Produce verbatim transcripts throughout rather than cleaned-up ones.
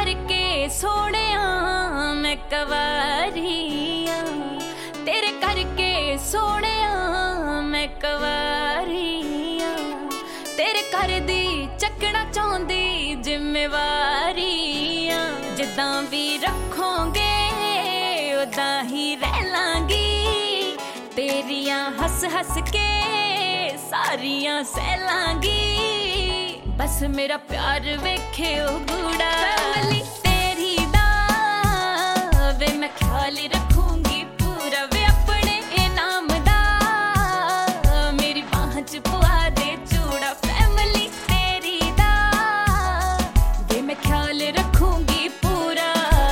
करके सोहणिया मैं कवारिया, तेरे करके सोहणिया मैं कवारिया, तेरे घर दी चकना चाहुंदी जिम्मेवारिया। जिद्दां भी रखोगे उदां ही रह लांगी, तेरियां हस हस के सारियां सह लांगी। बस मेरा प्यार वेखे ओ गूड़ा, फैमिली तेरी दा वे मैं ख्याल रखूंगी पूरा, वे अपने इनाम दा मेरी बाह च पवा दे चूड़ा। फैमिली तेरी दा वे मैं ख्याल रखूंगी पूरा,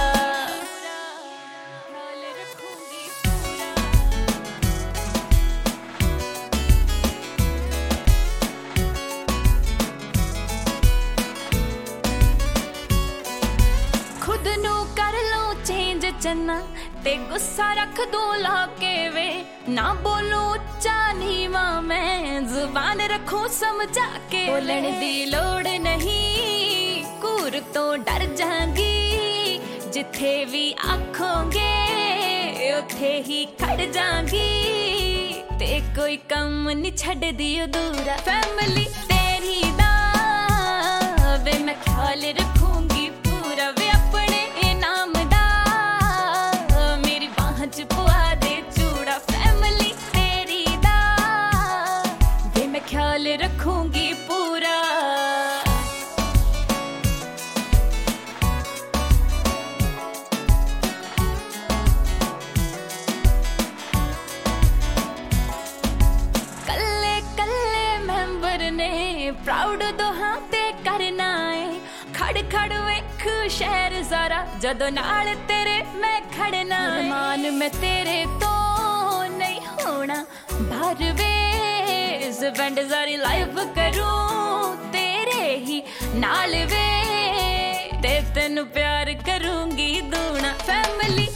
ख्याल रखूंगी पूरा। खुद नू कर लो चेंज चन्ना ते गुस्सा रख दो लाके वे, ना बोलू उच्चा नीवा मैं जुबान रखूं समझा के। बोलण दी लोड़ नहीं कूर तो डर जांगी, जिथे भी आखोगे उथे ही खड़ जांगी, ते कोई कम नहीं छड़ दी अधूरा। फैमिली तेरी दा वे मैं ख्याल रखूंगी पूरा, वे अपने इनाम दा मेरी बाह च पवा दे चूड़ा। फैमिली तेरी दा वे मैं ख्याल रखूंगी पूरा। कल्ले कल्ले मैंबर ने प्राउड दोहां ते करना है, खड़ खड़ वेख शहर सारा जदों नाल तेरे मैं खड़ना। मान मैं तेरे तो नहीं होना बाहर वे, स्पेंड सारी लाइफ करूं तेरे ही नाल वे, ते तेनू प्यार करूंगी दूना। फैमिली